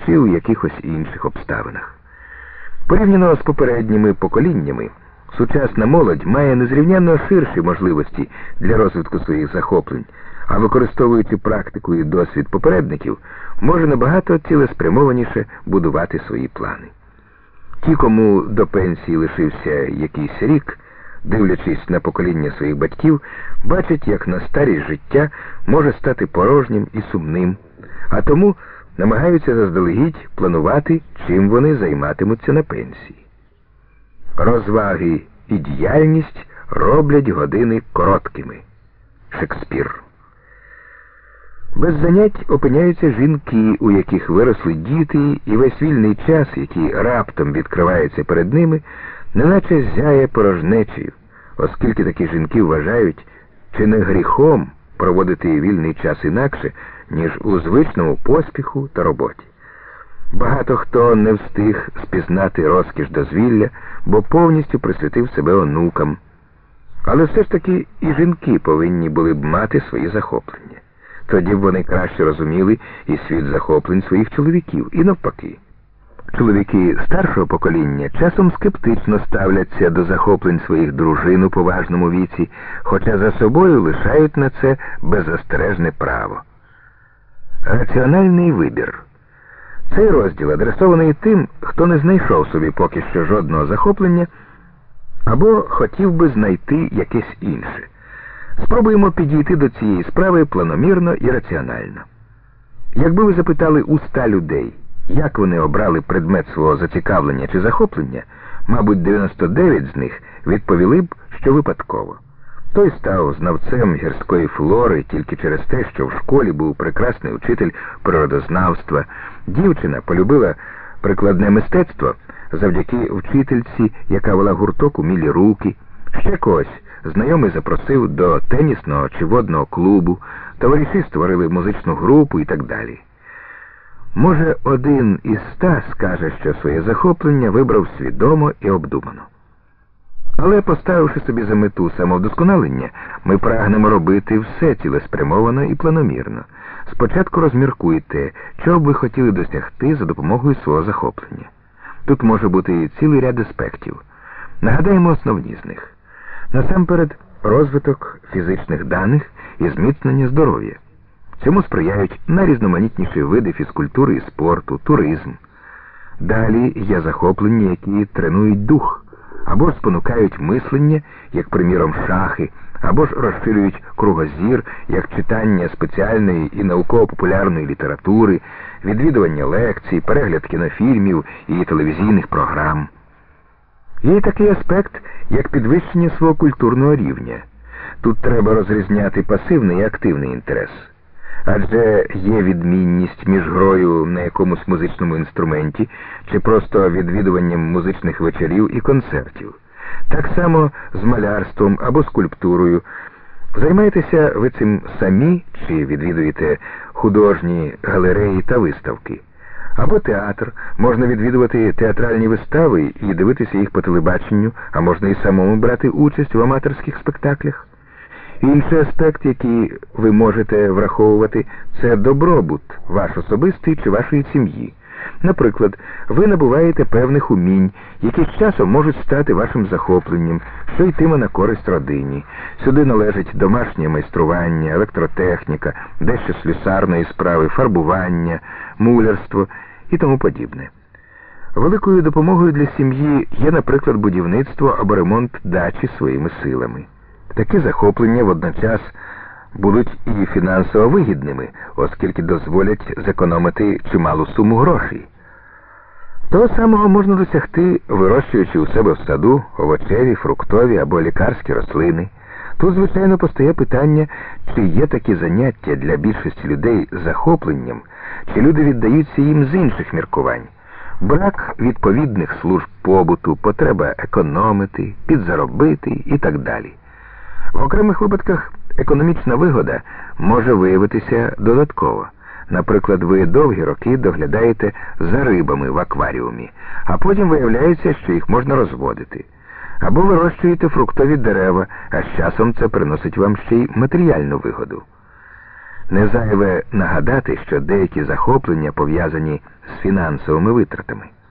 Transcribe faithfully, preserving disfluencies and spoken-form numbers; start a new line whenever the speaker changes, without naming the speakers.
чи у якихось інших обставинах. Порівняно з попередніми поколіннями, сучасна молодь має незрівнянно ширші можливості для розвитку своїх захоплень, а використовуючи практику і досвід попередників, може набагато цілеспрямованіше будувати свої плани. Ті, кому до пенсії лишився якийсь рік, дивлячись на покоління своїх батьків, бачать, як на старість життя може стати порожнім і сумним, а тому намагаються заздалегідь планувати, чим вони займатимуться на пенсії. Розваги і діяльність роблять години короткими. Шекспір. Без занять опиняються жінки, у яких виросли діти, і весь вільний час, який раптом відкривається перед ними, неначе зяє порожнечею, оскільки такі жінки вважають, чи не гріхом проводити вільний час інакше, ніж у звичному поспіху та роботі. Багато хто не встиг спізнати розкіш дозвілля, бо повністю присвятив себе онукам. Але все ж таки і жінки повинні були б мати свої захоплення. Тоді б вони краще розуміли і світ захоплень своїх чоловіків, і навпаки. Чоловіки старшого покоління часом скептично ставляться до захоплень своїх дружин у поважному віці, хоча за собою лишають на це беззастережне право. Раціональний вибір. Цей розділ адресований тим, хто не знайшов собі поки що жодного захоплення, або хотів би знайти якесь інше. Спробуємо підійти до цієї справи планомірно і раціонально. Якби ви запитали у ста людей, як вони обрали предмет свого зацікавлення чи захоплення, мабуть, дев'яносто дев'ять з них відповіли б, що випадково. Той став знавцем гірської флори тільки через те, що в школі був прекрасний учитель природознавства. Дівчина полюбила прикладне мистецтво завдяки вчительці, яка вела гурток «Умілі руки». Ще когось знайомий запросив до тенісного чи водного клубу, товариші створили музичну групу і так далі. Може, один із ста скаже, що своє захоплення вибрав свідомо і обдумано. Але, поставивши собі за мету самовдосконалення, ми прагнемо робити все цілеспрямовано і планомірно. Спочатку розміркуйте, чого б ви хотіли досягти за допомогою свого захоплення. Тут може бути цілий ряд аспектів. Нагадаємо основні з них. Насамперед, розвиток фізичних даних і зміцнення здоров'я. Цьому сприяють найрізноманітніші види фізкультури і спорту, туризм. Далі є захоплення, які тренують дух, або ж спонукають мислення, як, приміром, шахи, або ж розширюють кругозір, як читання спеціальної і науково-популярної літератури, відвідування лекцій, перегляд кінофільмів і телевізійних програм. Є такий аспект, як підвищення свого культурного рівня. Тут треба розрізняти пасивний і активний інтерес. Адже є відмінність між грою на якомусь музичному інструменті чи просто відвідуванням музичних вечорів і концертів. Так само з малярством або скульптурою. Займаєтеся ви цим самі чи відвідуєте художні галереї та виставки. Або театр. Можна відвідувати театральні вистави і дивитися їх по телебаченню, а можна і самому брати участь в аматорських спектаклях. Інший аспект, який ви можете враховувати, це добробут ваш особистий чи вашої сім'ї. Наприклад, ви набуваєте певних умінь, які з часом можуть стати вашим захопленням, що йтиме на користь родині. Сюди належить домашнє майстрування, електротехніка, дещо слюсарної справи, фарбування, мулярство і тому подібне. Великою допомогою для сім'ї є, наприклад, будівництво або ремонт дачі своїми силами. Такі захоплення водночас будуть і фінансово вигідними, оскільки дозволять зекономити чималу суму грошей. Того самого можна досягти, вирощуючи у себе в саду овочеві, фруктові або лікарські рослини. Тут, звичайно, постає питання, чи є такі заняття для більшості людей захопленням, чи люди віддаються їм з інших міркувань. Брак відповідних служб побуту, потреба економити, підзаробити і так далі. В окремих випадках економічна вигода може виявитися додатково. Наприклад, ви довгі роки доглядаєте за рибами в акваріумі, а потім виявляється, що їх можна розводити. Або вирощуєте фруктові дерева, а з часом це приносить вам ще й матеріальну вигоду. Не зайве нагадати, що деякі захоплення пов'язані з фінансовими витратами.